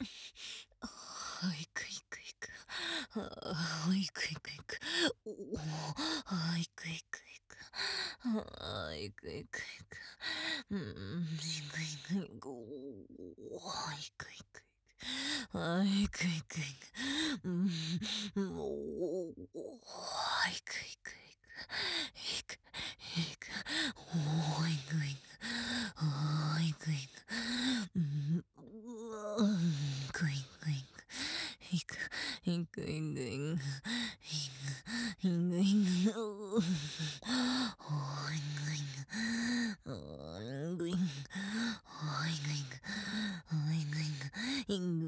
はいくいくいく。はいくいくいく。おお、はいくいくいく。はいくいくいく。いくいくいく。おお、はいくいくいく。はいくいくいく。おお、はいくいくいく。いく、いく。おお、いくいく。はいくいく。くいくいく。いく、いくいくいく。いく、いくいく。はいくいく。はいくいく。はいくいく。はいくいく。いくいく。